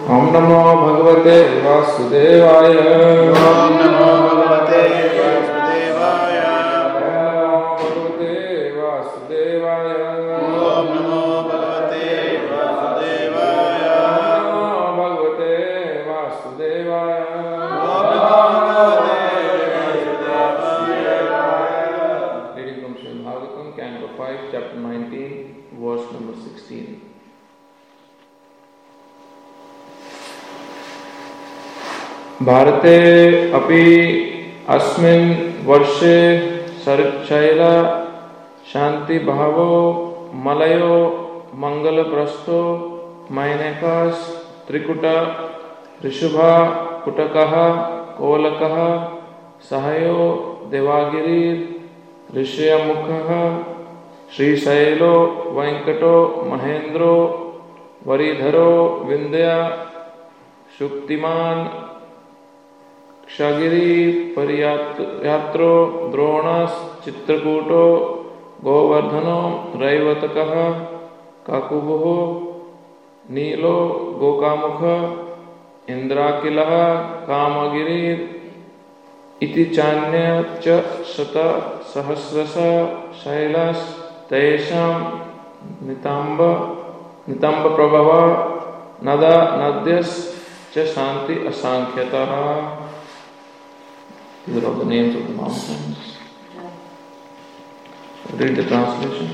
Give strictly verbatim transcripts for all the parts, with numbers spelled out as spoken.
Om Namo Bhagavate Vasudevaya. Om Namo Bhagavate Vasudevaya. Om Namo Bhagavate Vasudevaya. Om Namo Bhagavate Vasudevaya. Om Namo Bhagavate Vasudevaya. Reading from Srimad Bhagavatam, Canto five, Chapter nineteen, verse number sixteen. भारते अपि अस्मिन् वर्षे शैल शांति भावो मलयो मंगलप्रस्थो मैनकास त्रिकुट ऋषभा कुटकः कोलकः सहयो देवागिरी ऋष्यमुखः श्रीशैलो वेंकटो महेन्द्रो वरिधरो विंध्य शुक्तिमान क्षगिरी परियात्रो द्रोणस चित्रकूटो गोवर्धनो रैवतकः काकुभुः नीलो गोकामुख इंद्राकिलः कामगिरी इति चान्य च शत सहस्रश शैलस तेषां नितंब नितंब प्रभव नदा नद्यस च शांति असांख्यतः. These are all the names of the mountains. Read the translation.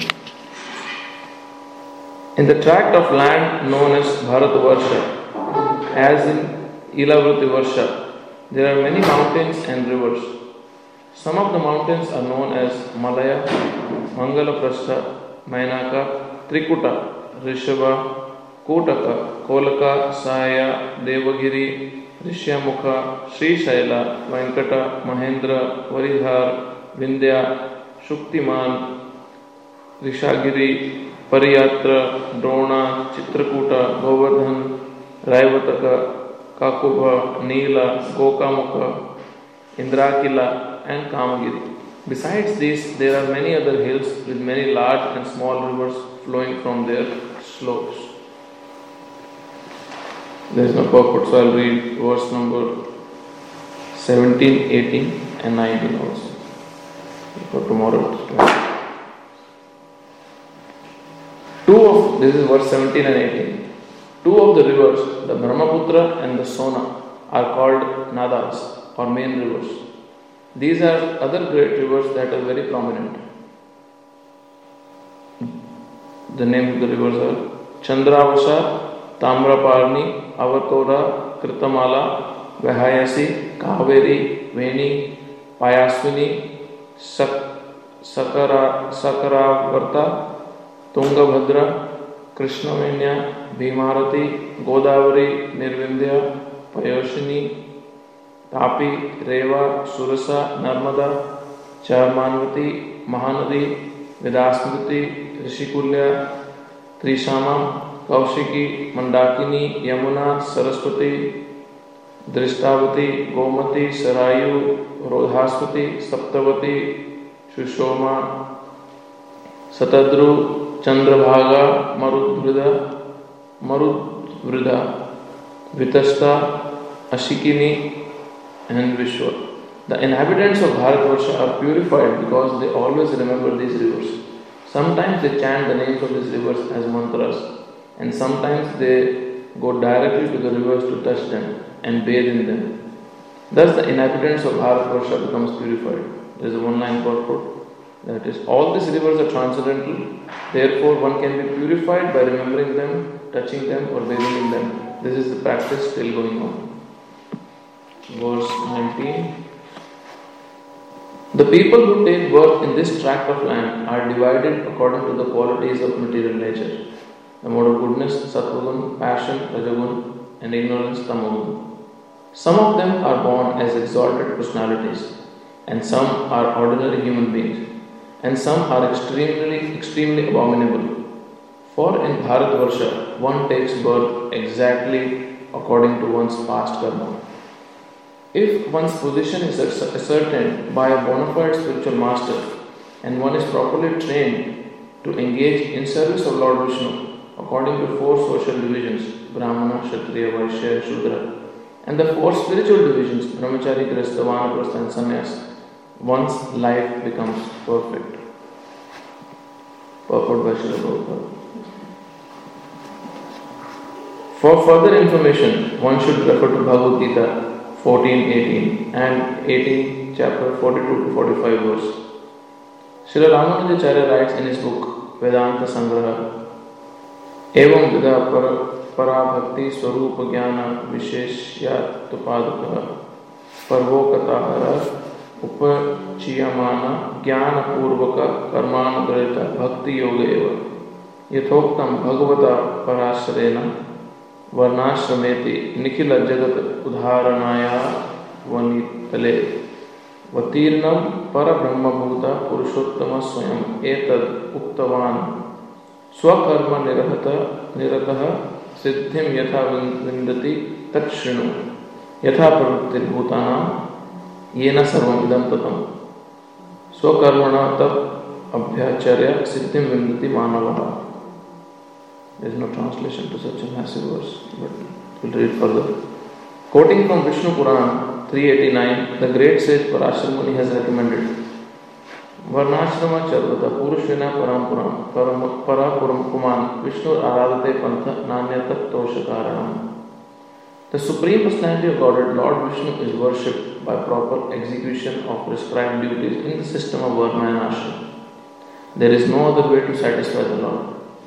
In the tract of land known as Bharatvarsha, as in Ilavrati Varsha, there are many mountains and rivers. Some of the mountains are known as Malaya, Mangalaprastha, Mainaka, Trikuta, Rishabha, Kotaka, Kolaka, Saya, Devagiri, Rishyamukha, Sri Shaila, Venkata, Mahendra, Varidhar, Vindhya, Shuktiman, Rishagiri, Pariyatra, Drona, Chitrakuta, Govardhan, Raivataka, Kakubha, Neela, Gokamukha, Indrakila, and Kamagiri. Besides these, there are many other hills with many large and small rivers flowing from their slopes. There is no purport, so I will read verse number seventeen, eighteen and nineteen also. For tomorrow. Two of, this is verse seventeen and eighteen. Two of the rivers, the Brahmaputra and the Sona, are called Nadas or main rivers. These are other great rivers that are very prominent. The names of the rivers are Chandravasa, Tamraparni, Avatora, Kritamala, Vahayasi, Kaveri, Veni, Payaswini, Sakara, Sakaravarta, Tungabhadra, Krishnavenya, Bhimarati, Godavari, Nirvindhya, Payoshini, Tapi, Reva, Surasa, Narmada, Charmanvati, Mahanadi, Vedasmriti, Rishikulya, Trishamam, Kaushiki, Mandakini, Yamuna, Saraswati, Drishtabati, Gomati, Sarayu, Rodhaspati, Saptavati, Shushoma, Satadru, Chandrabhaga, Marudvrida, Marudvrida, Vitasta, Ashikini, and Vishwa. The inhabitants of Bharatvarsha are purified because they always remember these rivers. Sometimes they chant the names of these rivers as mantras, and sometimes they go directly to the rivers to touch them and bathe in them. Thus the inhabitants of Bharatvarsha becomes purified. There is a one-line purport. That is, all these rivers are transcendental. Therefore, one can be purified by remembering them, touching them, or bathing in them. This is the practice still going on. Verse nineteen. The people who take birth in this tract of land are divided according to the qualities of material nature. The mode of goodness, sattvagun, passion, rajagun, and ignorance, tamagun. Some of them are born as exalted personalities, and some are ordinary human beings, and some are extremely, extremely abominable. For in Bharatvarsha, one takes birth exactly according to one's past karma. If one's position is ascertained by a bona fide spiritual master, and one is properly trained to engage in service of Lord Vishnu, according to four social divisions, Brahmana, Kshatriya, Vaishya, and Shudra, and the four spiritual divisions, Brahmachari, Grihastha, Vanaprastha, and Sannyas, one's life becomes perfect. Purport by Srila Prabhupada. For further information, one should refer to Bhagavad Gita fourteen eighteen and eighteen chapter forty-two to forty-five verse. Srila Ramanujacharya writes in his book Vedanta Sangraha, Evam Vida Parabhakti Swarupa Jnana Visheshyatupadaka Parvokatahara Upachiyamana Jnana Purvaka Karmanugrita Bhakti Yoga Eva Yathoktam Bhagavata Parasarena Varnashrameti Nikhila Jagat Udharanaya Vanitale Vatirnam Parabrahmabhuta Purushottama Swayam Etad Uktavan Swakarma Nirahata Nirataha Siddhim Yatha Vindati Tatshrinu Yatha Pravrittir Bhutanam Yena Sarvam Idam Tatam Swakarmana Tab Abhyacharya Siddhim Vindati Manavaha. There is no translation to such a massive verse, but we'll read further. Quoting from Vishnu Puran three eighty-nine, the great sage Parashar Muni has recommended Varnashrama Charvata Purushvina Parampuram Parapuram Kuman Vishnu Aradate Pantha Nanyata Toshakaranam. The Supreme Personality of Godhead, Lord Vishnu, is worshipped by proper execution of prescribed duties in the system of Varna and Ashram. There is no other way to satisfy the Lord.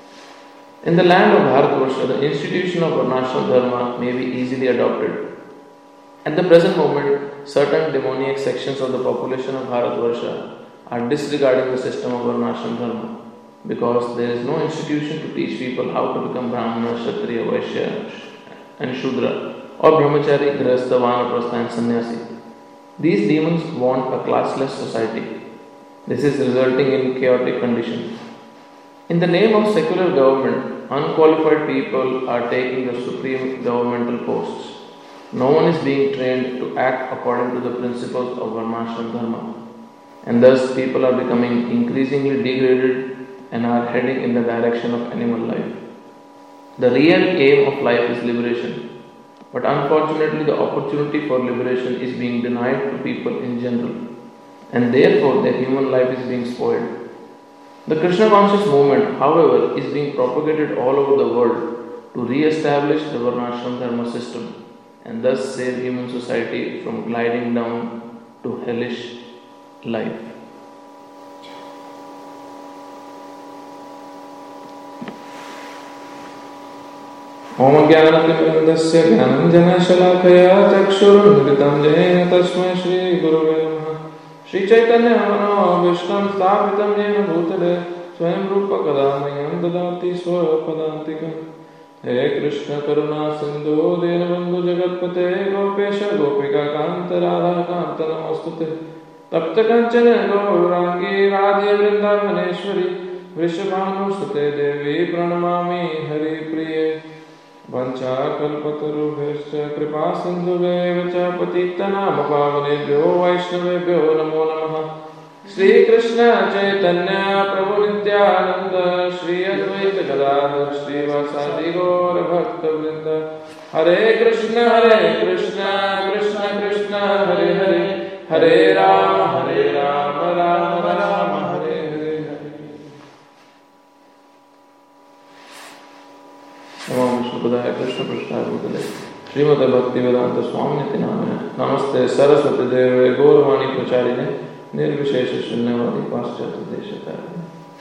In the land of Bharatvarsha, the institution of Varnashram Dharma may be easily adopted. At the present moment, certain demoniac sections of the population of Bharatvarsha are disregarding the system of Varnashram Dharma because there is no institution to teach people how to become Brahmana, Kshatriya, Vaishya, and Shudra, or Brahmachari, Grihastha, Vanaprastha, and Sannyasi. These demons want a classless society. This is resulting in chaotic conditions. In the name of secular government, unqualified people are taking the supreme governmental posts. No one is being trained to act according to the principles of Varnashram Dharma. And thus people are becoming increasingly degraded and are heading in the direction of animal life. The real aim of life is liberation. But unfortunately the opportunity for liberation is being denied to people in general. And therefore their human life is being spoiled. The Krishna conscious movement, however, is being propagated all over the world to re-establish the Varnashram Dharma system and thus save human society from gliding down to hellish life. Om Jnanatimandasya Jnananjana Shalakaya Chakshurunmritam Jena Tasmai Shri Gurave Namaha. Shri Chaitanya Manobhishtam Sthapitam Jena Bhutale Swayam Rupa Kadamayam Dadati Swapadantikam. He Krishna Karuna Sindhu Dinabandhu Jagatpate Gopesha Gopika Kanta Radha Kanta Namostute Tapta Kanchana Gaurangi Radhe Vrindavaneshwari Vrishabhanustate Devi Pranamami Hari Priye Vancha Kalpatarubhescha Kripa Sindhuve Vacha Patitanam Pavanebhyo Vaishnavebhyo Namo Namaha. Shri Krishna Chaitanya Prabhu Nityananda Shri Advaita Gadadhar Shri Vasadi Gaura Bhakta Vrinda. Hare Krishna Hare Krishna Krishna Krishna Hare Hare Hare Rama Hare Rama Rama Rama Hare Hare. Namo Vishnupadaya Krishna Prasthaya Bhutale Srimate Bhaktivedanta Swami Niti Namane Namaste Saraswati Deve Gauravani Pracharine Nirvishesha Shunyavadi Paschata Deshakarine.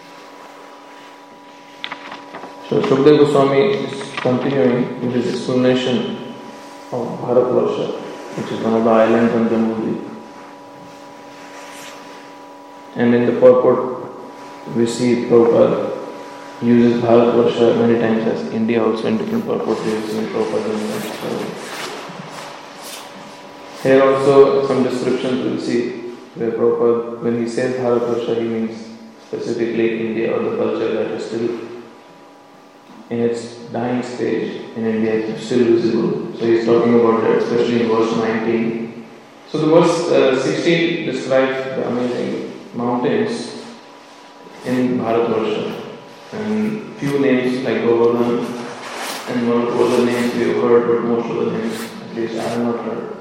So Shukdev Goswami is continuing with his explanation of Bharatvarsha, which is one of the islands on Jambudvip. And in the purport we see Prabhupada uses Bharatvarsha many times as India also in different purports we have seen Prabhupada. Here also some descriptions we will see where Prabhupada, when he says Bharatvarsha, he means specifically India or the culture that is still in its dying stage in India, it's still visible. So he's talking about that, especially in verse nineteen. So the verse uh, sixteen describes the amazing mountains in Bharatvarsha. and few names like Govardhan and one or two other names we have heard, but most of the names at least I have not heard.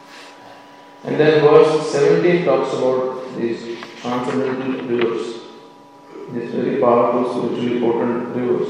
And then verse seventeen talks about these transcendental rivers, these very powerful, spiritually potent rivers,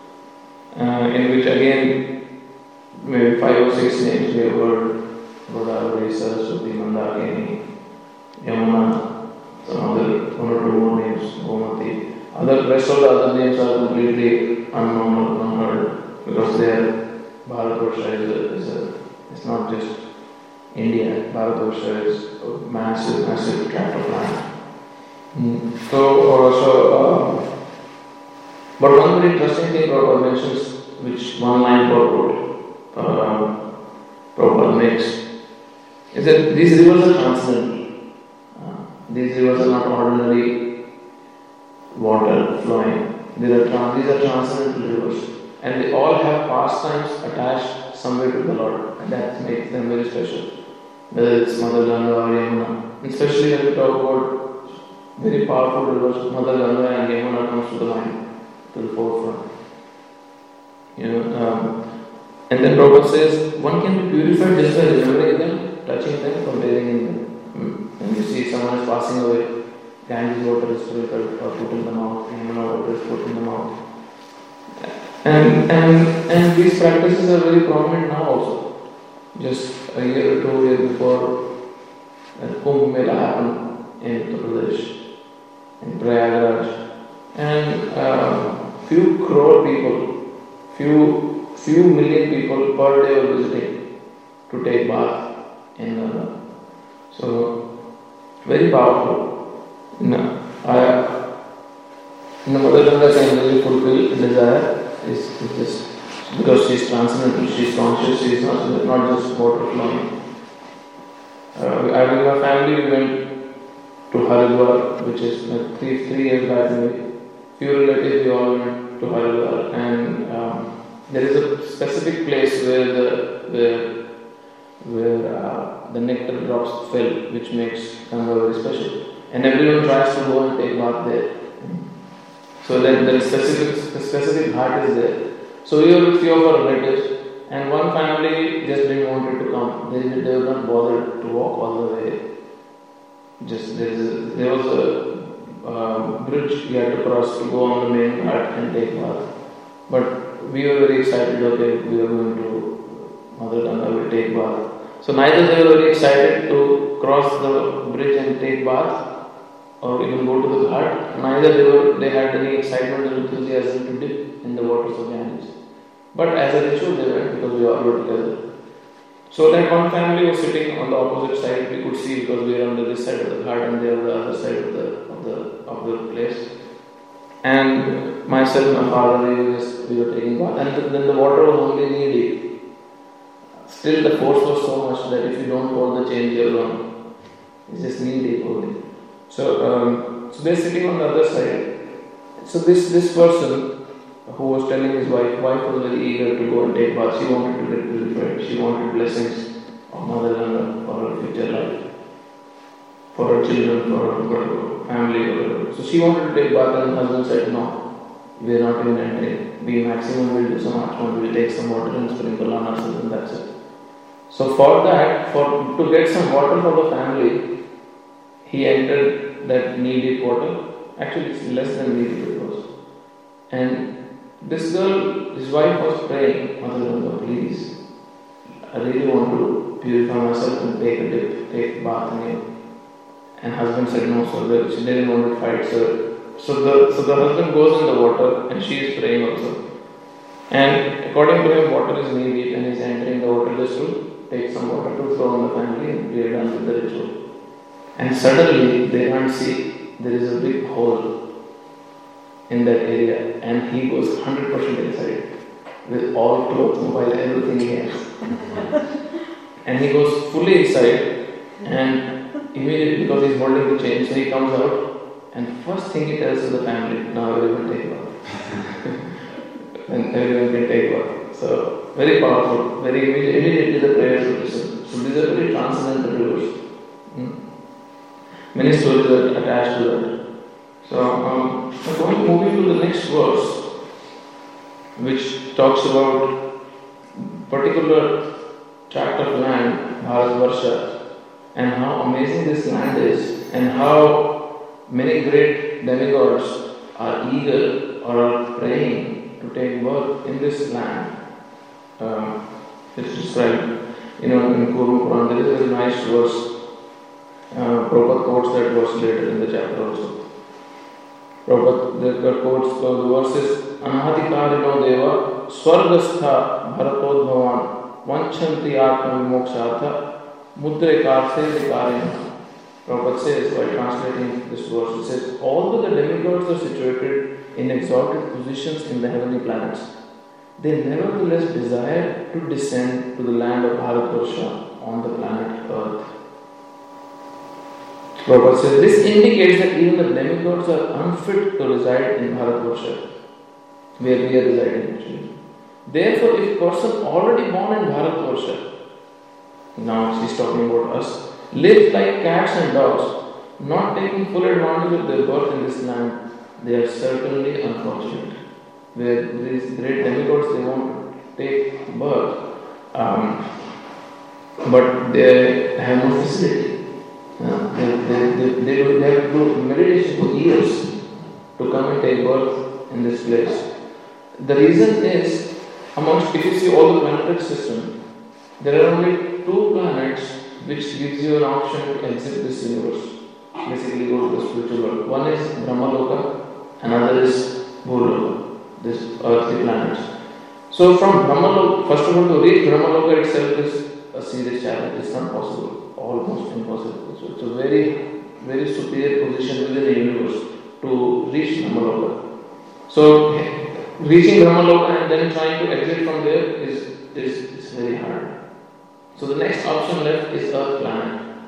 uh, in which again maybe five or six names we have heard: Godavari, Saraswati, Mandakini, Yamuna, some other one or two more names, Gomati. Other rest of the other names are completely unknown or unheard because they are Bharatvarsha is a, is a it's not just India. Bharatvarsha is a massive, massive tract of land. Mm. So, also, uh, but one very interesting thing Prabhupada mentions, which one line Prabhupada, uh, Prabhupada makes, is that these rivers are transcendental. Uh, these rivers are not ordinary water flowing. These are, trans- these are transcendental rivers. And they all have pastimes attached somewhere to the Lord. And that makes them very special. Whether it's Mother Ganga or Yamuna. Especially when we talk about very powerful rivers, Mother Ganga and Yamuna comes to the mind, to the forefront. You know, um, and then Prabhupada says, one can be purified just by remembering them, touching them, comparing them. When you see someone is passing away, Ganges water is purified or put in the mouth, Yamuna water is put in the mouth. And, and, and these practices are very prominent now also. Just a year or two years before uh, Kumbh Mela happened in Uttar Pradesh, in Prayagraj, and uh, few crore people, few few million people per day were visiting to take bath in Ganga. So very powerful. In, uh, in the Mother Ganga can really fulfill desire. Is, is just because she is transcendental, she is conscious, she is not, not just water flowing. Uh, I with my family we went to Haridwar, which is like three three years back maybe. Few relatives we all went to Haridwar, and um, there is a specific place where the where where uh, the nectar drops fell, which makes Ganga very special, and everyone tries to go and take bath there. So that the specific the specific heart is there. So we were with few of our relatives, and one family just didn't want to come. They, they were not bothered to walk all the way. Just there, is a, there was a uh, bridge we had to cross to go on the main ghat and take bath. But we were very excited. Okay, we are going to Mother Ganga, we will take bath. So neither they were very excited to cross the bridge and take bath, or even go to the ghat. Neither they were they had any excitement or enthusiasm to dip in the waters of Ganges. But as a ritual they went because we all were together. So that one family was sitting on the opposite side. We could see because we were on this side of the ghat and they were on the other side of the of the of the place. And myself, my father, we were just we were taking bath, and then the water was only knee deep. Still the force was so much that if you don't hold the chain, you're gone. It's just knee deep only. So, um, so they're sitting on the other side. So this this person who was telling his wife, wife was very eager to go and take bath. She wanted to get purified. She wanted blessings of Mother Ganga for her future life, for her children, for her family, whatever. So she wanted to take bath, and her husband said, "No, we are not even entering. We maximum will do some achman, we will take some water and sprinkle on ourselves, and that's it." So for that, for to get some water for the family, he entered that knee-deep water. Actually, it's less than knee-deep it was. And this girl, his wife was praying, "Mother Ganga, please, I really want to purify myself and take a dip, take bath in you." And husband said, "No, sir." She didn't want to fight, sir. So the so the husband goes in the water, and she is praying also. And according to him, water is knee-deep, and he's entering the water just to take some water to throw on the family, and we are done with the ritual. And suddenly they can't see there is a big hole in that area, and he goes one hundred percent inside with all clothes, mobile, everything he has. And he goes fully inside, and immediately, because he's holding the chain, so he comes out, and first thing he tells to the family, "Now everyone take bath." And everyone can take bath. So very powerful. Very immediately, immediately the prayers will listen. So these are very transcendental rivers. Hmm? Many stories are attached to that. So, um, so going moving to the next verse, which talks about particular tract of land, Bharatvarsha, and how amazing this land is, and how many great demigods are eager or are praying to take birth in this land. Um, it's described, you know, in Kurma Puran. There is a very nice verse. Uh, Prabhupada quotes that verse later in the chapter also. Prabhupada the quotes uh, the verses Anahatikarino Deva Swargastha Bharatodbhavan Vanchanti Atma Vimokshatha Mudre Karse Vikarena. Prabhupada says, by translating this verse, it says, although the demigods are situated in exalted positions in the heavenly planets, they nevertheless desire to descend to the land of Bharatvarsha on the planet Earth. Prabhupada says, this indicates that even the demigods are unfit to reside in Bharatvarsha, where we are residing actually. Therefore, if a person already born in Bharatvarsha, now he's talking about us, lives like cats and dogs, not taking full advantage of their birth in this land, they are certainly unfortunate. Where these great demigods, they won't take birth, um, but they have no facility. Uh, they, they, they, they, do, they have to do meditation for years to come and take birth in this place. The reason is, amongst, if you see all the planetary system, there are only two planets which gives you an option to exit this universe. Basically go to the spiritual world. One is Brahmaloka, another is Bhurloka, this earthly planets. So from Brahmaloka, first of all, to reach Brahmaloka itself is a serious challenge. It's not possible, almost impossible. So it's a very, very superior position within the universe to reach Brahmaloka. So reaching Brahmaloka and then trying to exit from there is, is, is very hard. So the next option left is Earth planet.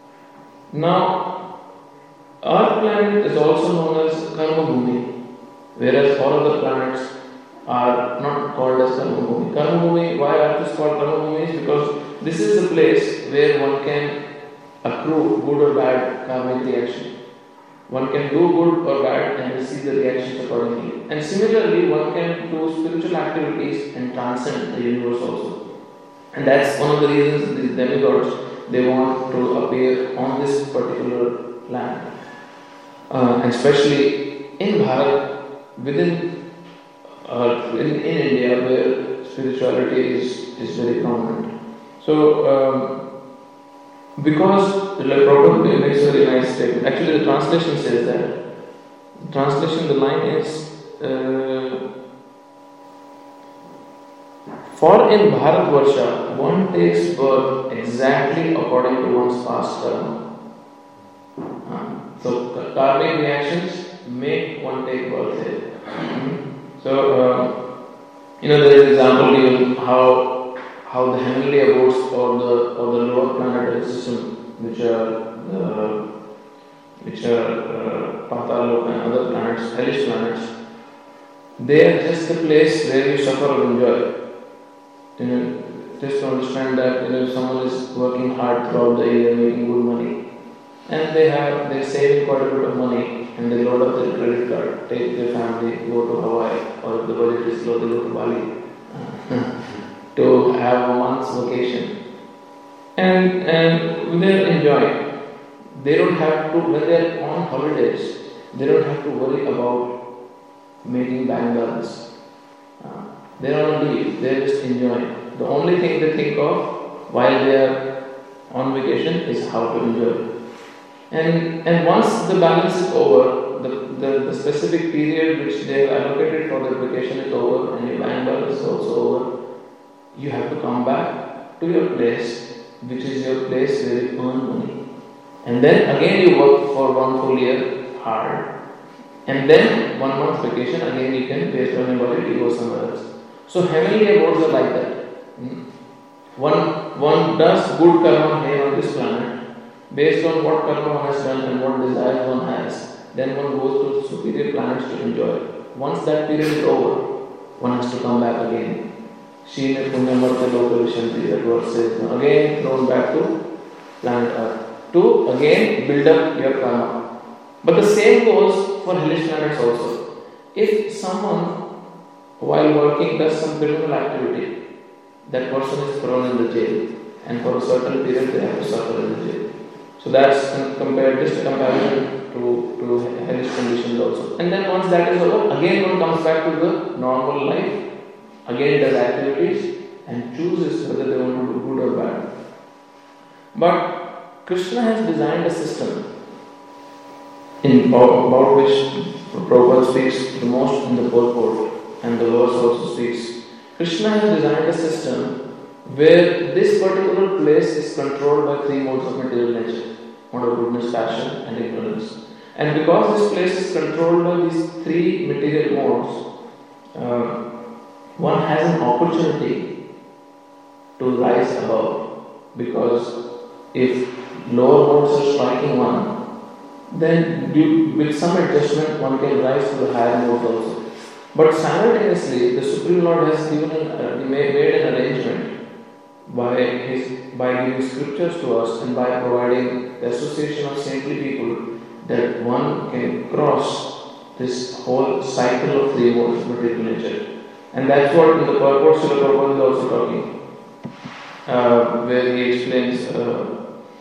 Now, Earth planet is also known as Karma Bhumi, whereas all other planets are not called as Karma Bhumi. Karma Bhumi, why Earth is called Karma Bhumi is because this is the place where one can accrue good or bad karmic reaction. One can do good or bad and receive the reactions accordingly. And similarly, one can do spiritual activities and transcend the universe also. And that's one of the reasons these demigods, they want to appear on this particular land. Uh, and especially in Bharat, within uh, in, in India, where spirituality is, is very prominent. So, um, because like Prabhupada makes a very nice statement. Actually, the translation says that. The translation, the line is, uh, for in Bharatvarsha, one takes birth exactly according to one's past karma. Uh, so, karmic reactions make one take birth there. Mm-hmm. So, uh, you know, there is an example given how how the heavenly abodes or the or the lower planetary system, which are uh, which are uh, Pataloka and other planets, hellish planets, they are just a place where you suffer or enjoy. You know, just to understand that, you know, if someone is working hard throughout the year, making good money, and they have they're saving quite a bit of money, and they load up their credit card, take their family, go to Hawaii, or if the budget is low, they go to Bali to have a month's vacation, and and they're enjoying. They don't have to, when they're on holidays, they don't have to worry about making bank balance. Uh, they're on leave, they're just enjoying. The only thing they think of while they are on vacation is how to enjoy. And and once the balance is over, the, the, the specific period which they have allocated for their vacation is over, and your bank balance is also over, you have to come back to your place, which is your place where you earn money. And then again you work for one full year hard. And then one month vacation, again you can, based on your budget, you go somewhere else. So heavenly abodes are like that. One, one does good karma here on this planet, based on what karma one has done and what desires one has. Then one goes to superior planets to enjoy. Once that period is over, one has to come back again. Shine Punyamartha Loka Vishanti, that verse says, again thrown back to planet Earth, to again build up your karma. But the same goes for hellish planets also. If someone, while working, does some criminal activity, that person is thrown in the jail, and for a certain period they have to suffer in the jail. So that's compared, just a comparison to, to hellish conditions also. And then once that is over, again one comes back to the normal life, again does activities and chooses whether they want to do good or bad. But Krishna has designed a system in about which Prabhupada speaks the most in the purport, and the verse also speaks. Krishna has designed a system where this particular place is controlled by three modes of material nature: mode of goodness, passion, and ignorance. And because this place is controlled by these three material modes, uh, one has an opportunity to rise above. Because if lower modes are striking one, then due, with some adjustment one can rise to the higher modes also. But simultaneously, the Supreme Lord has given an, uh, made, made an arrangement by his by giving scriptures to us and by providing the association of saintly people that one can cross this whole cycle of three modes of material nature. And that's what in the purport Srila Prabhupada is also talking, uh, where he explains uh,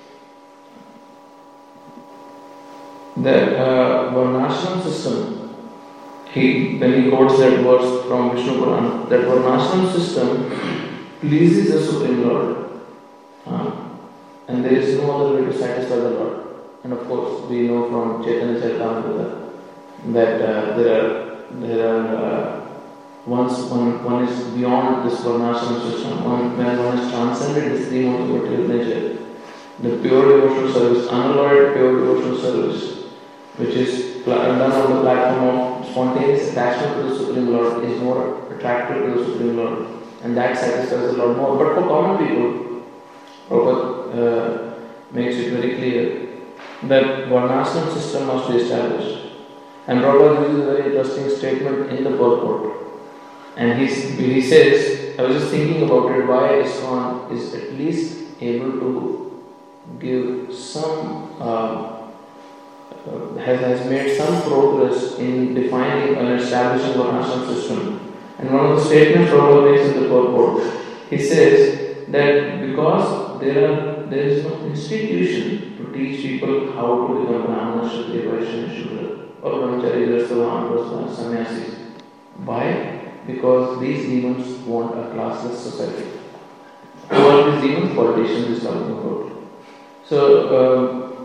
that uh, Varnashram system. He, when he quotes that verse from Vishnu Puran, that Varnashram system pleases the Supreme Lord, uh, and there is no other way to satisfy the Lord. And of course, we know from Chaitanya Charitamrita that uh, there are there are uh, once one one is beyond this Varnashram system, one, when one has transcended this three modes of material nature, the pure devotional service, unalloyed pure devotional service, which is done on the platform of spontaneous attachment to the Supreme Lord, is more attractive to the Supreme Lord, and that satisfies the Lord more. But for common people, Prabhupada uh, makes it very clear that Varnashram system must be established. And Prabhupada uses a very interesting statement in the purport. And he's, he says, I was just thinking about it, why ISKCON is at least able to give some uh, Uh, has, has made some progress in defining and establishing Varnashram system. And one of the statements Prabhupada makes in the purport, he says that because there are there is no institution to teach people how to become Brahmana, Kshatriya, Vaishya, Shudra, or Brahmachari, Grastha, Sannyasis. Why? Because these demons want a classless society. Who are these demons? Politicians is talking about. So, um,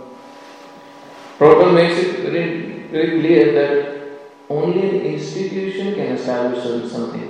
Prabhupada makes it very, very clear that only an institution can establish something.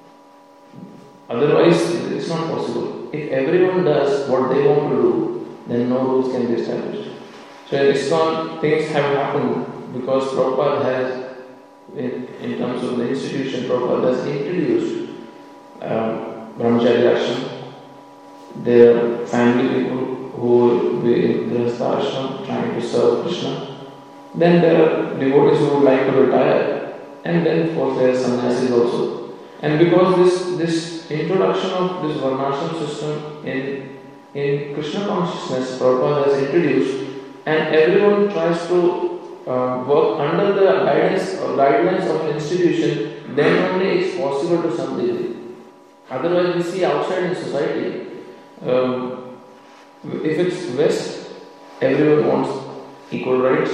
Otherwise, it's not possible. If everyone does what they want to do, then no rules can be established. So in ISKCON, things have happened because Prabhupada has, in, in terms of the institution, Prabhupada has introduced um, Brahmachari Ashram. There are family people who will be in Grihastha Ashram trying to serve Krishna. Then there are devotees who would like to retire, and then of course there are sannyasis also. And because this this introduction of this Varnashram system in in Krishna consciousness, Prabhupada has introduced, and everyone tries to uh, work under the guidance or guidelines of an institution, then only it's possible to some degree. Otherwise, we see outside in society. Um, If it's West, everyone wants equal rights,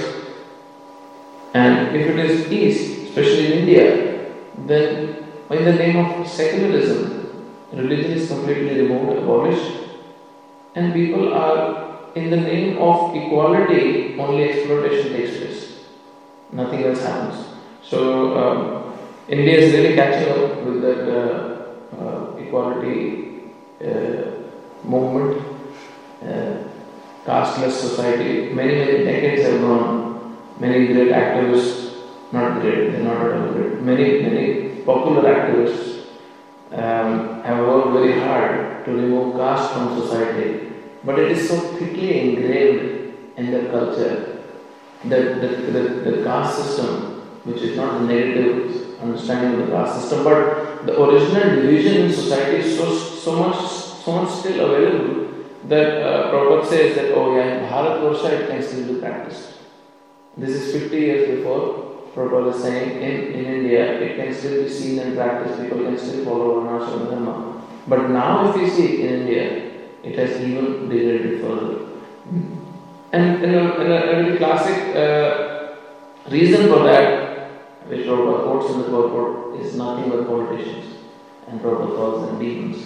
and if it is East, especially in India, then in the name of secularism, religion is completely removed, abolished, and people are, in the name of equality, only exploitation takes place. Nothing else happens. So um, India is really catching up with that uh, uh, equality uh, movement. Uh, casteless society, many many decades have gone. Many great activists, not great, they're not at all great, many many popular activists um, have worked very hard to remove caste from society, but it is so thickly engraved in their culture that the, the, the caste system, which is not a negative understanding of the caste system, but the original division in society is so, so much so much still available that uh, Prabhupada says that, oh yeah, in Bharatvarsha it can still be practiced. This is fifty years before. Prabhupada is saying in, in India it can still be seen and practiced, people can still follow Varnashram Dharma. But now if you see in India, it has even degraded further. And, and, a, and a, a very classic uh, reason for that, which Prabhupada quotes in the purport, is nothing but politicians. And Prabhupada calls them demons.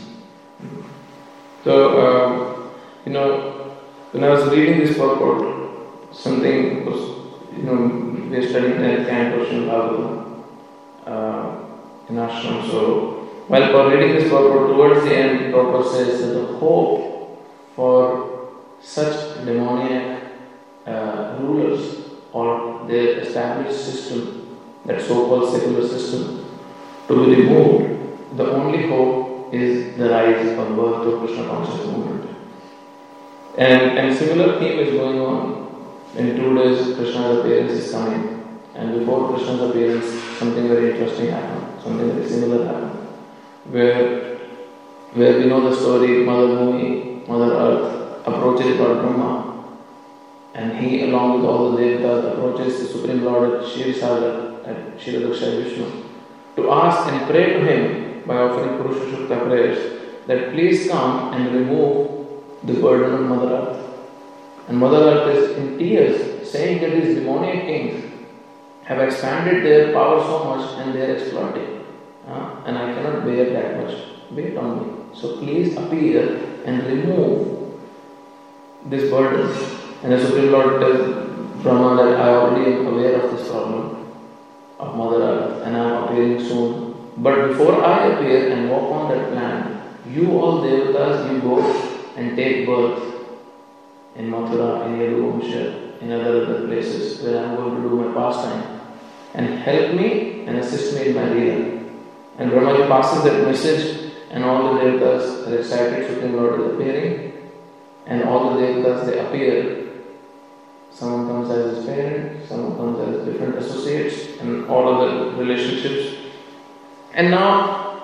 So, um, you know, when I was reading this purport, something was, you know, we are studying the kind of Srimad Bhagavatam uh, in ashram. So, while while reading this purport, towards the end, Prabhupada says that the hope for such demoniac uh, rulers or their established system, that so-called secular system, to be removed, the only hope is the rise of birth of Krishna conscious movement. And and similar theme is going on. In two days, Krishna's appearance is coming, and before Krishna's appearance, something very interesting happened, something very similar happened, where where we know the story, Mother Bhumi, Mother Earth approaches Lord Brahma, and he, along with all the Devatas, approaches the Supreme Lord at Shirisagar, at Shiradaksha Vishnu, to ask and pray to him by offering Purusha Shukta prayers that please come and remove the burden of Mother Earth. And Mother Earth is in tears, saying that these demoniac kings have expanded their power so much and they are exploiting. Uh, and I cannot bear that much weight on me. So please appear and remove this burden. And the Supreme Lord tells Brahma that I already am aware of this problem of Mother Earth and I am appearing soon. But before I appear and walk on that land, you all Devatas, you go and take birth in Mathura, in Yaduvamsha, in other other places where I am going to do my pastime, and help me and assist me in my leela. And Brahmaji passes that message, and all the Devatas are excited. Supreme Lord is appearing, and all the Devatas, they appear. Someone comes as his parent, someone comes as different associates, and all other relationships. And now,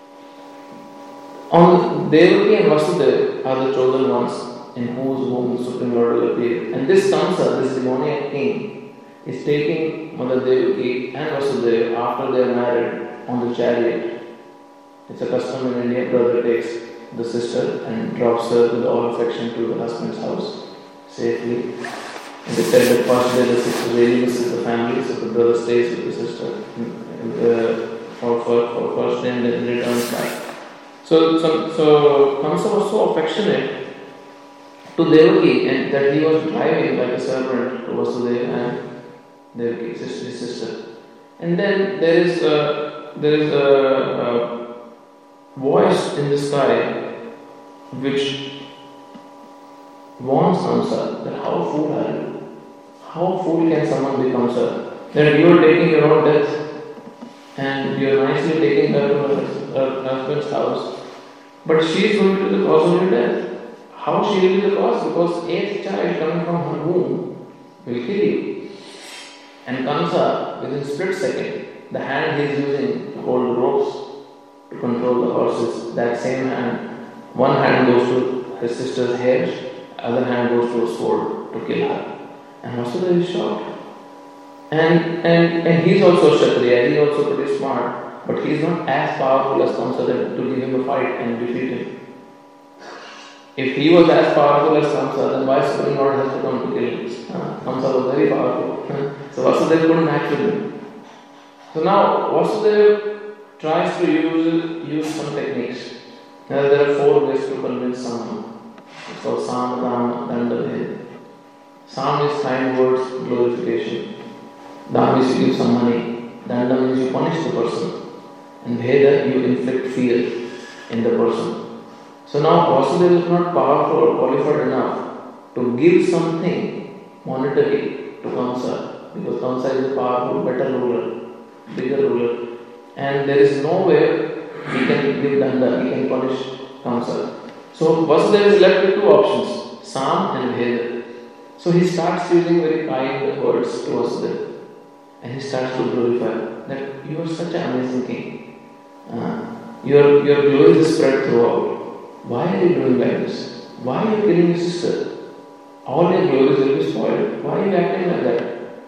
on Devaki and Vasudeva are the chosen ones in whose womb the Supreme Lord will appear. And this Kamsa, this demoniac king, is taking Mother Devaki and Vasudeva after they are married on the chariot. It's a custom in India, brother takes the sister and drops her with all affection to the husband's house safely. And they said that first day the sister really misses the family, so the brother stays with the sister uh, for, for, for first day and then returns back. So, so, so Kamsa was so affectionate to Devaki and that he was driving like a servant to Vasudeva and Devaki, sister, his sister. And then there is a, there is a, a voice in the sky which warns Kamsa that how fool are you? How fool can someone be Kamsa? That you are taking your own death and you are nicely taking her to her husband's house, but she is going to be the cause of your death. How she will be the cause? Because eighth child coming from her womb will kill you. And Kamsa, within split second, the hand he is using to hold the ropes to control the horses, that same hand, one hand goes to his sister's hair, other hand goes to a sword to kill her. And Vasudeva is shocked. And, and, and he is also a Kshatriya, he is also pretty smart, but he is not as powerful as Kamsa to give him a fight and defeat him. If he was as powerful as Kamsa, then why Supreme Lord has to come to kill him? Uh, Kamsa was very powerful. So Vasudeva couldn't match with him. So now Vasudeva tries to use, use some techniques. Now there are four ways to convince someone. It's called Sam, Dam, Danda, Bhed. Sam is kind words, glorification. Dam is you give some money. Danda means you punish the person. And Bheda, you inflict fear in the person. So now Vasudeva is not powerful or qualified enough to give something monetary to Kamsa, because Kamsa is a powerful, better ruler, bigger ruler, and there is no way he can give danda, he can punish Kamsa. So Vasudeva is left with two options, Sam and Bheda. So he starts using very kind words to Vasudeva, and he starts to glorify that you are such an amazing king. Uh, your, your glory is spread throughout. Why are you doing like this? Why are you killing your sister? All your glories will be spoiled. Why are you acting like that?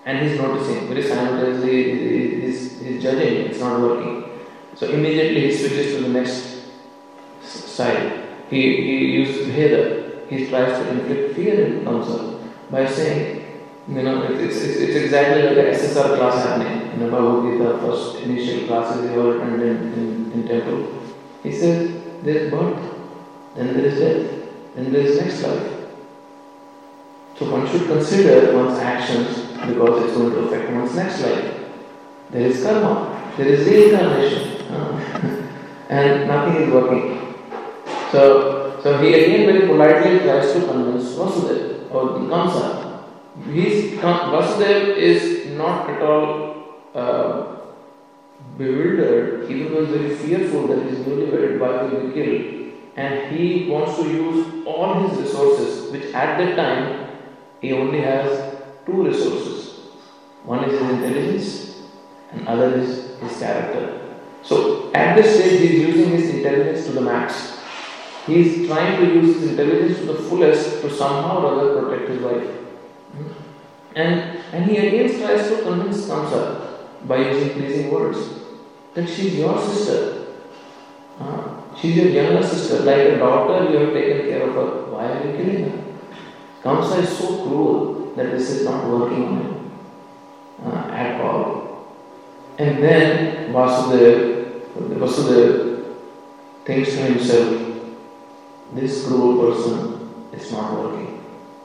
and he's noticing very simultaneously, he's, he's judging, it's not working. So immediately he switches to the next side. He, he uses Bheda. He tries to inflict fear in Kamsa by saying, you know, it's, it's, it's exactly like the S S R class happening. In the Bhagavad Gita, first initial classes they all attended in, in, in temple. He says, there is birth, then there is death, then there is next life. So one should consider one's actions because it's going to affect one's next life. There is karma, there is reincarnation, and nothing is working. So, so he again very politely tries to convince Vasudeva or the Kamsa. He's, Vasudeva is not at all uh, bewildered, he was very fearful that his newly wedded wife will be killed, and he wants to use all his resources, which at that time he only has two resources. One is his intelligence and other is his character. So at this stage he is using his intelligence to the max. He is trying to use his intelligence to the fullest to somehow or other protect his wife. And, and he again tries to convince Kamsa by using pleasing words that she is your sister. Uh, she is your younger sister. Like a daughter, you have taken care of her. Why are you killing her? Kamsa is so cruel that this is not working on him uh, at all. And then Vasudeva, Vasudeva thinks to himself, this cruel person is not working.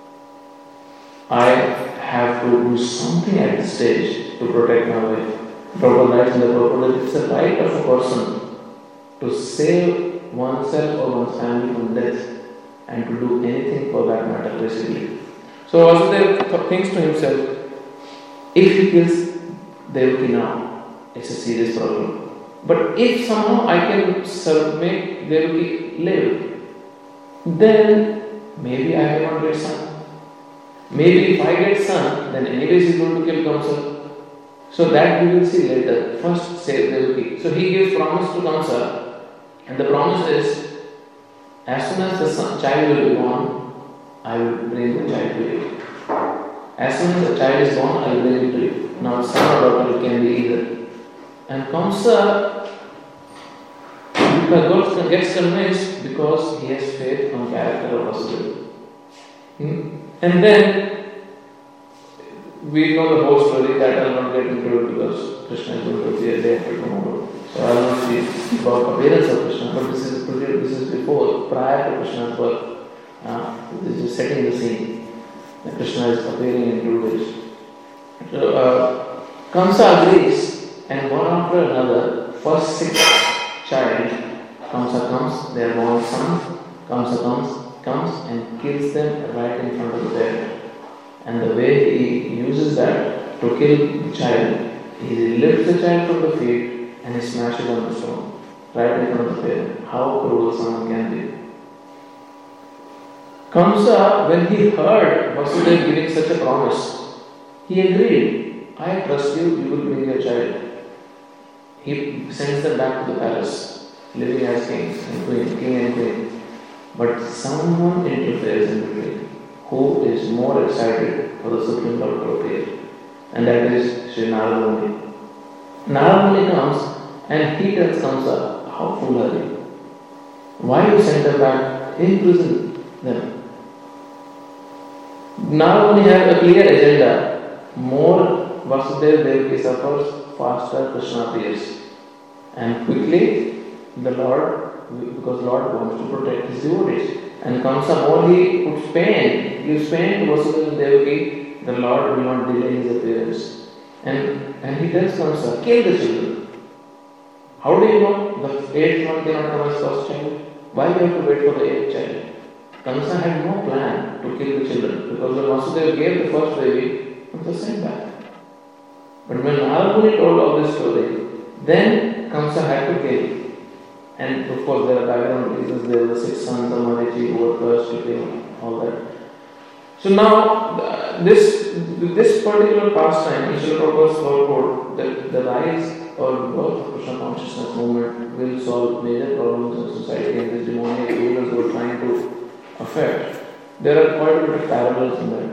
I have to do something at this stage to protect my wife. Prabhupada writes in the Prabhupada, it's a right of a person to save oneself or one's family from death and to do anything for that matter, basically. So Vasudeva thinks to himself, if he kills Devaki now, it's a serious problem. But if somehow I can serve, make Devaki live, then maybe I may not get son. Maybe if I get son, then anyways he's going to kill Kamsa. So that we will see later. First save Devaki. So he gives promise to Kamsa, and the promise is, as soon as the son, child will be born, I will bring the child to you. As soon as the child is born, I will bring it to you. Now son or daughter, it can be either. And Kamsa gets convinced because he has faith on character of Vasudeva. Hmm? And then we know the whole story that I will not get into it because Krishna is going to appear day after tomorrow. So I will not speak about appearance of Krishna, but this is this is before, prior to Krishna's birth. Uh, this is setting the scene. That Krishna is appearing in two ways. So uh, Kamsa agrees, and one after another, first sixth child, Kamsa comes, they are born son, Kamsa comes, comes and kills them right in front of the parent. And the way he uses that to kill the child, he lifts the child from the feet and he smashes on the stone, right in front of the parent. How cruel someone can be. Kamsa, when he heard Vasudeva giving such a promise, he agreed, I trust you, you will bring your child. He sends them back to the palace, living as kings and queen, king and queen. But someone interferes in between, who is more excited for the Supreme Lord to appear, and that is Sri Narada Muni. Narada Muni comes and he tells Kamsa, how fool are you? Why you send them back? Imprison them. Narada Muni had a clear agenda. More Vasudeva Devaki suffers, faster Krishna appears. And quickly the Lord, because Lord wants to protect his devotees. And Kamsa, more he puts pain, gives pain to Vasudeva Devaki, the Lord will not delay his appearance. And, and he tells Kamsa, kill the children. How do you know the eighth one cannot come as first child? Why do you have to wait for the eighth child? Kamsa had no plan to kill the children because when Vasudeva gave the first baby, Kamsa sent back. But when Narada Muni told all this story, then Kamsa had to kill. And of course there are background reasons, there were six sons of Marichi who were first to kill, all that. So now, uh, this this particular pastime, Srila Prabhupada's forward, that the rise or growth of Krishna consciousness movement will solve major problems in society and the demonic rulers who are trying to affect. There are quite a bit of parallels in that.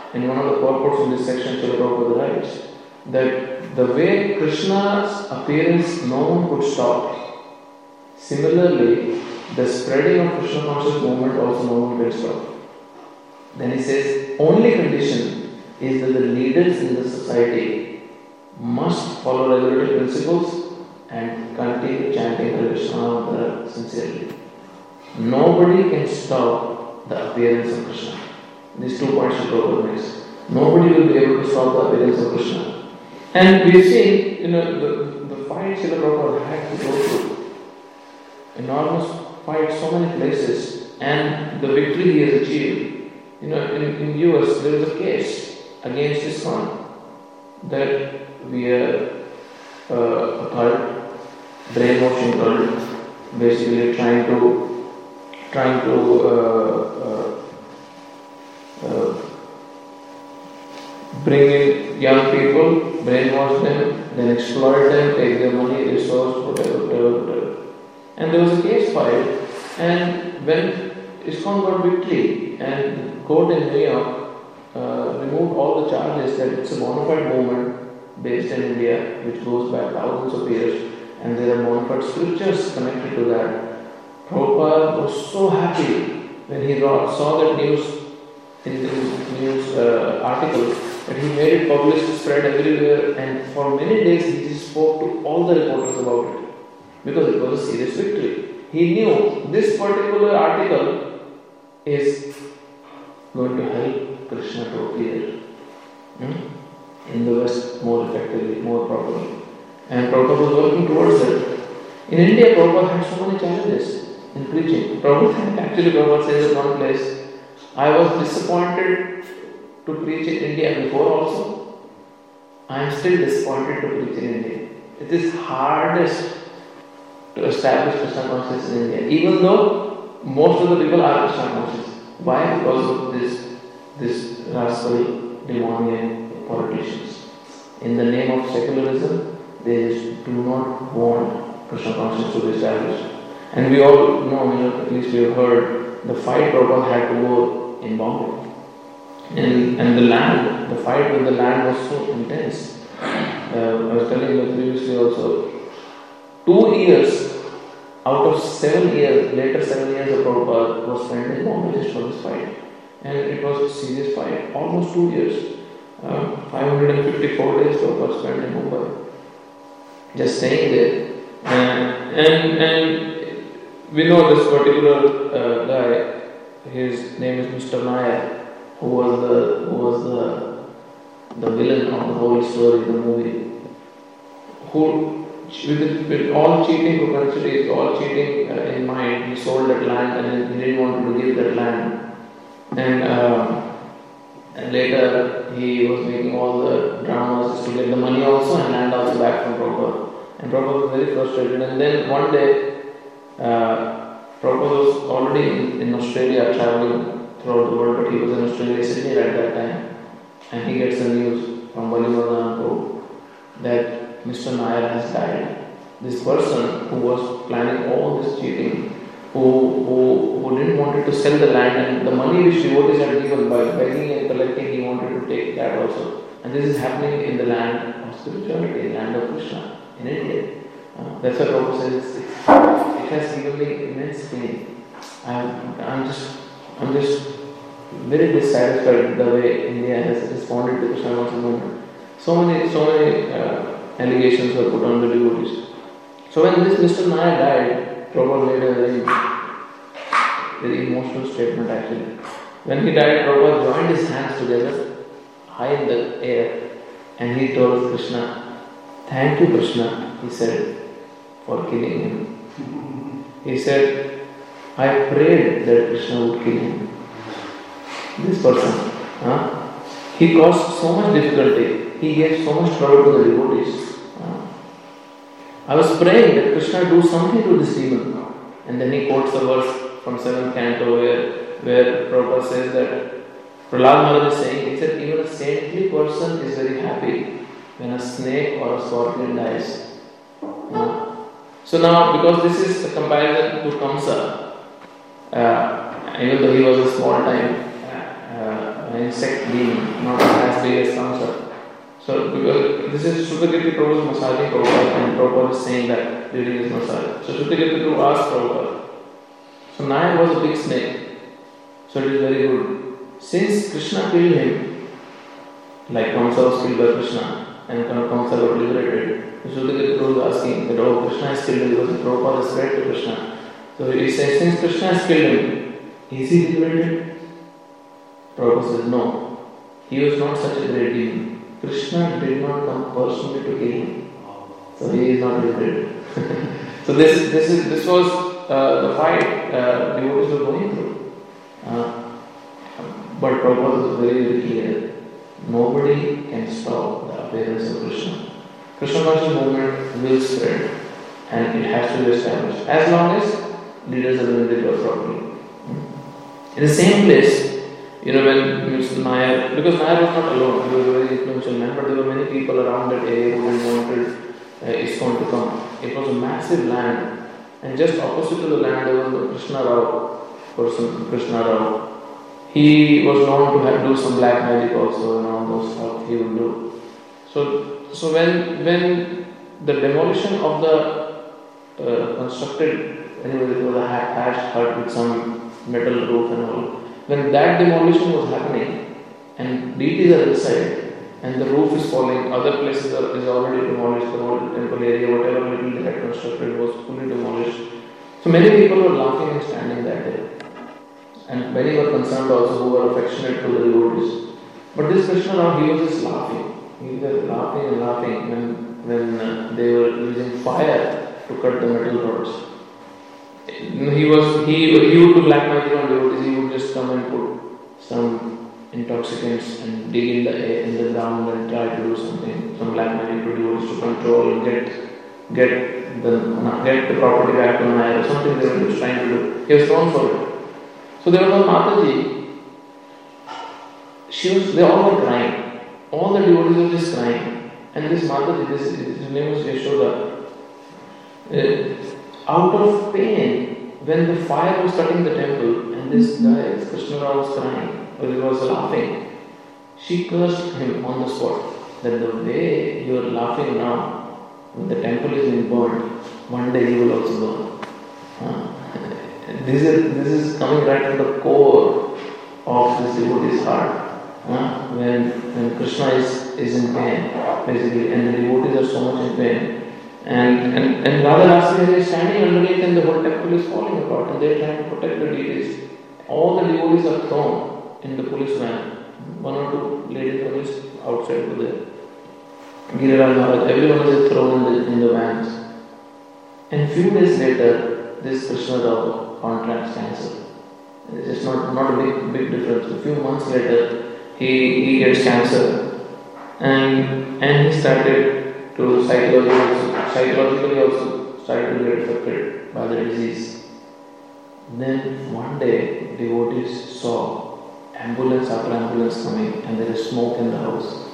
in one of the purports in this section, Srila Prabhupada writes that the way Krishna's appearance no one could stop, similarly, the spreading of Krishna conscious movement also no one can stop. Then he says, only condition is that the leaders in the society must follow regulative principles and continue chanting Hare Krishna Mantra sincerely. Nobody can stop the appearance of Krishna. These two points Srila Prabhupada makes. Nobody will be able to stop the appearance of Krishna. And we see, you know, the, the fight Srila Prabhupada had to go through. Enormous fight, so many places, and the victory he has achieved. You know, in, in U S there is a case against this one that we are uh, a cult, brainwashing cult, basically trying to trying to uh, uh, uh, bring in young people, brainwash them, then exploit them, take their money, resource, whatever, whatever, whatever. And there was a case filed, and when ISKCON got victory and the court in New York uh, removed all the charges that it's a bona fide movement based in India which goes back thousands of years, and there are bona fide scriptures connected to that. Prabhupada was so happy when he wrote, saw that news in the news uh, article that he made it published, spread everywhere, and for many days he just spoke to all the reporters about it because it was a serious victory. He knew this particular article is going to help Krishna to appear hmm? in the West more effectively, more properly. And Prabhupada was working towards it. In India, Prabhupada had so many challenges in preaching. Prabhupada, actually Prabhupada says at one place, I was disappointed to preach in India before also. I am still disappointed to preach in India. It is hardest to establish Krishna consciousness in India, even though most of the people are Krishna conscious. Why? Because of this, this rascal, demoniac politicians. In the name of secularism, they just do not want Krishna consciousness to be established. And we all know, you know, at least we have heard, the fight Prabhupada had to go in Bombay. And, and the land, the fight with the land was so intense. Uh, I was telling you previously also, two years out of seven years, later seven years of Prabhupada was spent in Bombay just for this fight. And it was a serious fight, almost two years. Uh, five hundred fifty-four days Prabhupada spent in Mumbai. Just staying there. And, and, and we know this particular uh, guy, his name is Mister Nair, who was the, who was the, the villain of the whole story, the movie, who With, with all cheating propensities, all cheating uh, in mind, he sold that land and he didn't want to give that land. And, uh, and later he was making all the dramas to get the money also and land also back from Prabhupada. And Prabhupada was very frustrated. And then one day, uh, Prabhupada was already in, in Australia traveling throughout the world, but he was in Australia, Sydney at that time. And he gets the news from Balivardhan that Mister Nair has died. This person who was planning all this cheating, who, who, who didn't want to sell the land, and the money which devotees had given by begging and collecting, he wanted to take that also. And this is happening in the land of spirituality, land of Krishna, in India. Uh, that's why Prabhupada says it has given me immense pain. I'm, I'm just, I'm just very dissatisfied with the way India has responded to Krishna consciousness movement. So many, so many uh, allegations were put on the devotees. So when this Mister Nair died, Prabhupada made a very, very emotional statement actually. When he died, Prabhupada joined his hands together, high in the air, and he told Krishna, "Thank you, Krishna," he said, "for killing him." He said, "I prayed that Krishna would kill him." This person, huh? He caused so much difficulty. He gave so much trouble to the devotees. Uh, I was praying that Krishna do something to this demon. And then he quotes the verse from seventh canto where, where Prabhupada says that Prahlad Maharaj is saying, he said, even a saintly person is very happy when a snake or a scorpion dies. Uh, so now, because this is a comparison to Kamsa, uh, even though he was a small time, uh, an insect being, not as big as Kamsa. So, because this is Shuddhakirti Prabhu's massaging Prabhupada, and Prabhupada is saying that during his massage. So, Shuddhakirti Prabhu asked Prabhupada. So, Nayar was a big snake. So, it is very good. Since Krishna killed him, like Kamsa was killed by Krishna, and Kamsa got liberated, so Shuddhakirti Prabhu was asking that, oh, Krishna is killed because Prabhupada is spread to Krishna. So, he says, since Krishna has killed him, is he liberated? Prabhupada says, no. He was not such a great demon. Krishna did not come personally to kill him, so he is not liberated. So this this is this was uh, the fight uh, devotees were going through. Uh, but Prabhupada was very very clear. Nobody can stop the appearance of Krishna. Krishna conscious movement will spread, and it has to be established as long as leaders are doing their job properly. In the same place. You know, when Mister Nayar, because Nayar was not alone, he was a very influential man, but there were many people around that area who wanted uh, ISKCON to come. It was a massive land, and just opposite to the land there was the Krishna Rao person, Krishna Rao. He was known to have do some black magic also, and all those stuff he would do. So, so when when the demolition of the uh, constructed, anyway, it was a thatched hut with some metal roof and all. When that demolition was happening and deities are inside and the roof is falling, other places are, is already demolished, the whole temple area, whatever little they had constructed was fully demolished. So many people were laughing and standing that day. And many were concerned also who were affectionate to the devotees. But this Krishna Rao, he was just laughing. He was laughing and laughing when, when uh, they were using fire to cut the metal rods. He was he he would do black magic on devotees. He would just come and put some intoxicants and dig in the air, in the ground and try to do something, some black magic to devotees to control and get get the get the property back to Nayar or something they were just trying to do. He was known for it. So there was one Mataji. She was they all were crying. All the devotees were just crying. And this Mataji, this his name was Yashoda. Uh, out of pain, when the fire was cutting the temple and this guy, Krishna Rao, was crying, or he was laughing, she cursed him on the spot that the way you are laughing now, when the temple is being burned, one day you will also burn. Uh, this, is, this is coming right from the core of this devotee's heart. Uh, when, when Krishna is, is in pain, basically, and the devotees are so much in pain. And, and, and Radha Rasi is standing underneath and the whole temple is falling apart and they are trying to protect the deities. All the devotees are thrown in the police van. One or two ladies police outside were there. Giriraj Maharaj, everyone is thrown in the, in the vans. And few days later, this Krishna Rao contracts cancer. It's just not, not a big, big difference. A few months later, he, he gets cancer. And, and he started to psychologically, psychologically also started to get affected by the disease. Then one day, devotees saw ambulance after ambulance coming and there is smoke in the house.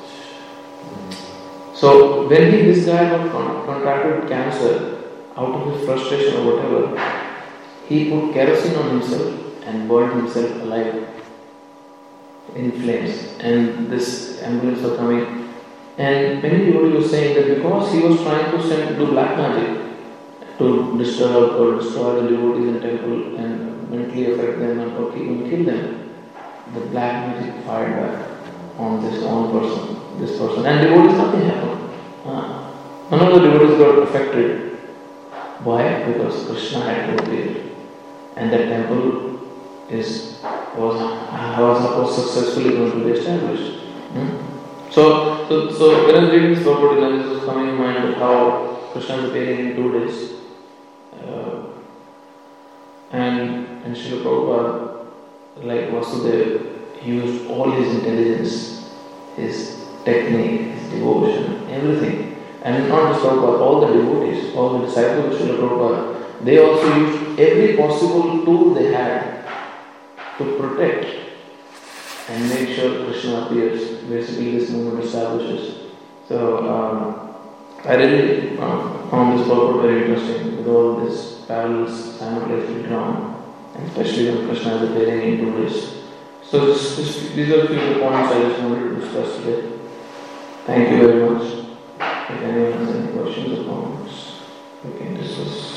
So when he, this guy got con- contracted cancer, out of his frustration or whatever, he put kerosene on himself and burned himself alive in flames. And this ambulance was coming. And many people were saying that because he was trying to send do black magic to disturb or destroy the devotees in the temple and mentally affect them and or even kill them, the black magic fired back on this one person, this person. And devotees, nothing happened. Uh, none of the devotees got affected. Why? Because Krishna had to appear. And that temple is was, was successfully going to be established. Hmm? So, so, so when I was reading this purport, this was coming in mind of how Krishna is appearing in two days. Uh, and and Srila Prabhupada, like Vasudeva, used all his intelligence, his technique, his devotion, everything. And not just Prabhupada, all the devotees, all the disciples of Srila Prabhupada, they also used every possible tool they had to protect and make sure Krishna appears. Basically, this movement establishes. So, um, I really um, found this purport very interesting with all these parallels simultaneously drawn, and especially when Krishna is appearing in two days. So, So this, this, these are a few points I just wanted to discuss today. Thank you very much. If anyone has any questions or comments, we can discuss.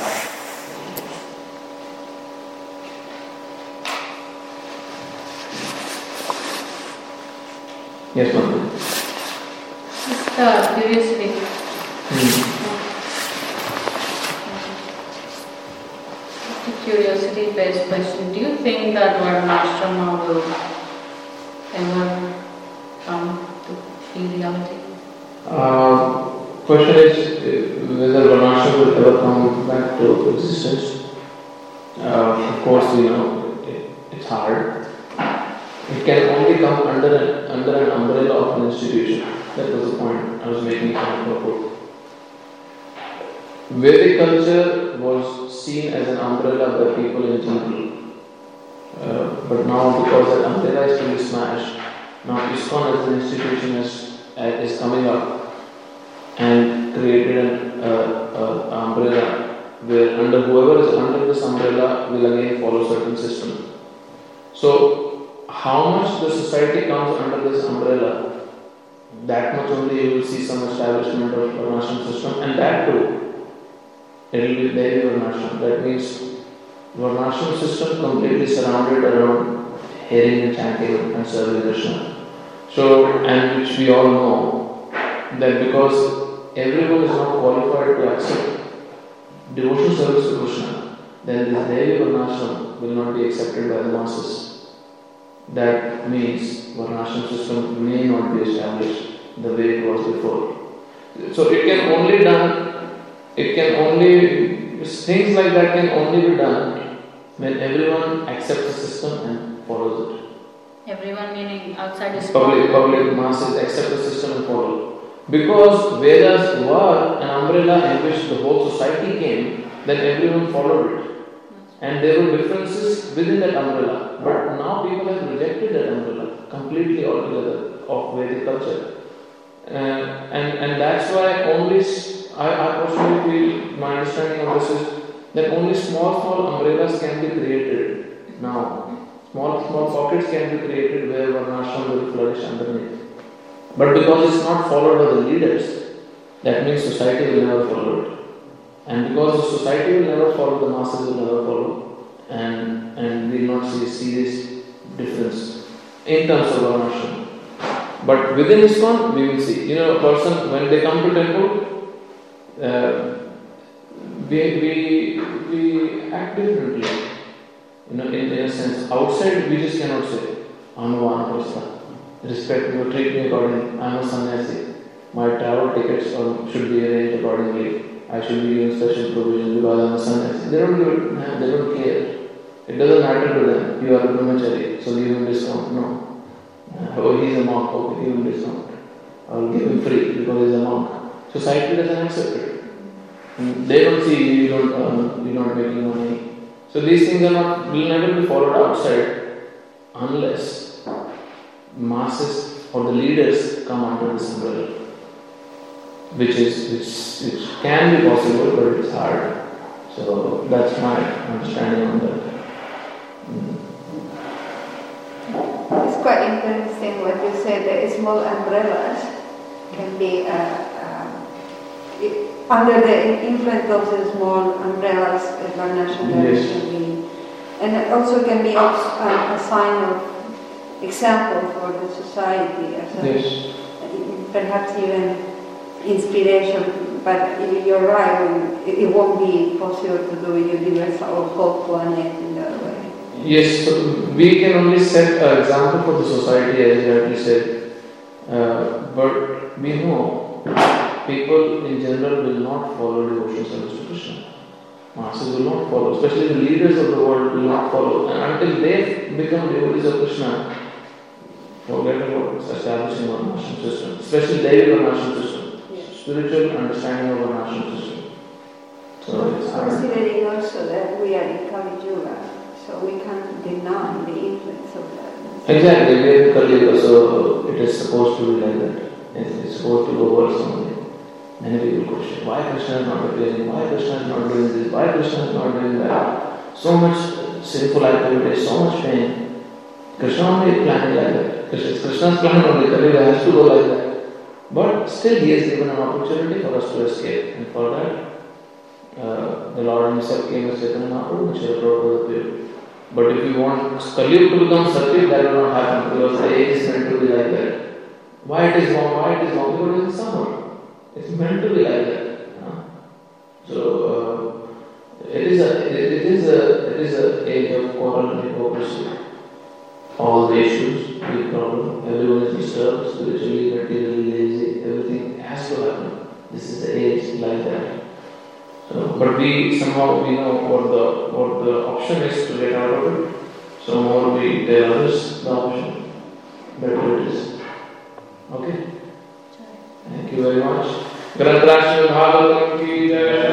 Yes, ma'am. Just uh, curiosity. Hmm. Just a curiosity-based question. Do you think that Varnashrama will ever come to be reality? Uh, question is uh, whether Varnashram will ever come back to existence. Uh, of course, we know it, it's hard. It can only come under an, under an umbrella of an institution. That was the point I was making from the book. Vedic culture was seen as an umbrella by people in general. Uh, but now, because that umbrella is being smashed, now ISKCON as an institution is, uh, is coming up and created an uh, uh, umbrella where under whoever is under this umbrella will again follow certain system. So, how much the society comes under this umbrella, that much only you will see some establishment of Varnashram system, and that too, it will be Devi Varnashram. That means Varnashram system completely surrounded around hearing and chanting and serving Krishna. So, and which we all know, that because everyone is not qualified to accept devotional service to Krishna, then this Devi Varnashram will not be accepted by the masses. That means Varnashram system may not be established the way it was before. So it can only done, it can only, things like that can only be done when everyone accepts the system and follows it. Everyone meaning outside is Public, public masses accept the system and follow. Because Vedas were an umbrella in which the whole society came, then everyone followed it. And there were differences within that umbrella. But now people have rejected that umbrella completely altogether of Vedic culture. Uh, and, and that's why only, I, I personally feel, my understanding of this is that only small, small umbrellas can be created now. Small, small pockets can be created where Varnashram will flourish underneath. But because it's not followed by the leaders, that means society will never follow it. And because the society will never follow, the masses will never follow, and and we will not see a serious difference in terms of Varnashram. But within ISKCON, we will see. You know, a person, when they come to temple, uh, we, we, we act differently. You know, in, in a sense. Outside, we just cannot say, I'm a Vanaprastha. Respect me, treat me accordingly. I'm a sannyasi. My travel tickets are, should be arranged accordingly. I should be given special provision because I'm a sannyasi. They don't give it, they don't care. It doesn't matter to them. You are a brahmachari, so give him discount. No. Oh, he's a monk, okay, give him discount. I'll give him free because he's a monk. Society doesn't accept it. And they don't see you don't earn, you're not making money. So these things are not, will never be followed outside unless masses or the leaders come under this umbrella. Which is which, which can be possible, but it's hard. So that's my understanding on that. Mm. It's quite interesting what you said. That small umbrellas can be uh, uh, it, under the influence of the small umbrellas, Varnashram Yes. can be, and it also can be a, a sign of example for the society, as a, Yes. perhaps even inspiration. But you're right, it, it won't be possible to do universal or whole planet in that way. Yes, so we can only set an example for the society, as you rightly said. Uh, but we know people in general will not follow devotional service to Krishna. Masses will not follow, especially the leaders of the world will not follow. And until they become devotees of Krishna, forget about establishing one Varnashram system, especially Devi Varnashram system, Yes. spiritual understanding of Varnashram system. So it's hard. Considering also that we are in Kali Yuga, so we can't deny the influence of that. Exactly, we are in Kali Yuga, so it is supposed to be like that. It's supposed to go worse only. Many people question, why Krishna is not appearing, why Krishna is not doing this, why Krishna is not doing that. So much sinful activity, so much pain. Krishna only planned like that. Krishna- It's Krishna's plan only. Kali has to go like that. But still, he has given an opportunity for us to escape, and for that, uh, the Lord Himself came as Chaitanya Mahaprabhu, and Srila Prabhupada appeared. But if you want Kali to become Satya, that will not happen because the age is meant to be like that. Why it is wrong? Why it is wrong? Because it is summer. It's meant to be like that. You know? So uh, it is a it, it is a it is a age of quarrel and hypocrisy. All the issues, big problem. Everyone is disturbed, spiritually, materially, lazy. Everything has to happen. This is the age like that. So, but we somehow we know what the what the option is to get out of it. So more we tell others the option, better it is. Okay. Thank you very much. Granth Rashtra Bhagavatam ki jai.